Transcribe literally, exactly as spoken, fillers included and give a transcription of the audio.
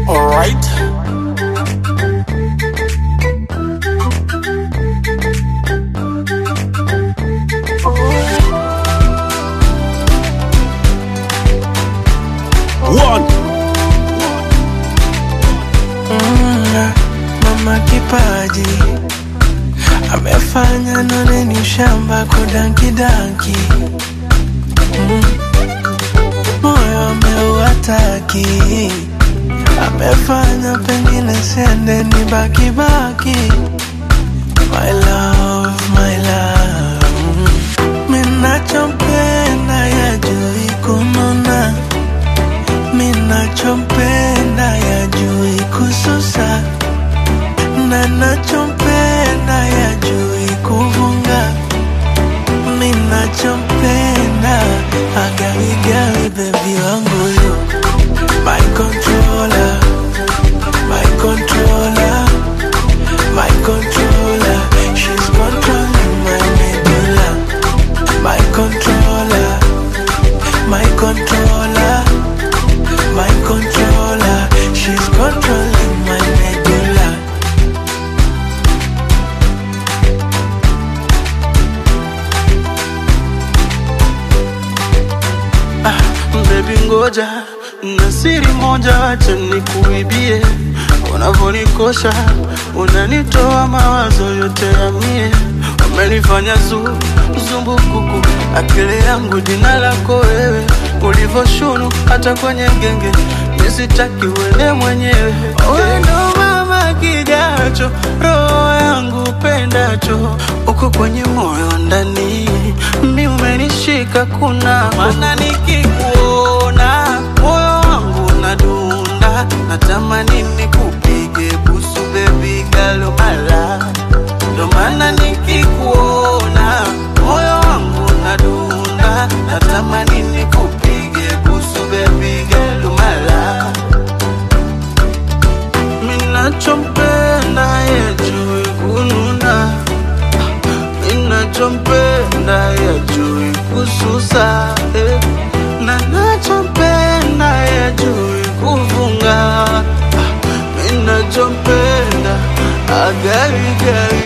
Alright. One. Mm, mama kipaji amefanya none ni shamba kudanki danki. Mm, moyo ameuataki, amefanya pengine sende ni baki baki. My love, my love. Mm, minachompenda yajui kununa, minachompenda yajui kususa, na nachompenda yajui kuvunga. Minachompenda agawigawi baby wangu yo. My controller, my controller, my controller. She's controlling my medulla. My controller, my controller, my controller. She's controlling my medulla. Ah, baby ngoja, na siri moja acha nikuibie. Unavonikosha, unanitoa mawazo yote ya mie. Umenifanya zu, zumbukuku, akili yangu jina lako wewe. Ulivoshunu hata kwenye genge, nisitaki uende mwenyewe. Wewe ndo mama kijacho, roho yangu pendacho. Uko kwenye moyo ndani, mi umenishika kuna maana nikikuona moyo wangu unadunda. Natamani nikupige busu baby girl mala. Ndo maana nikikuona moyo wangu unadunda. Natamani nikupige busu baby girl mala. Minachompenda yajui kununa, minachompenda yajui kususa, eh. Na nachompenda yajui kuvunga. Minachompenda agawi gawi.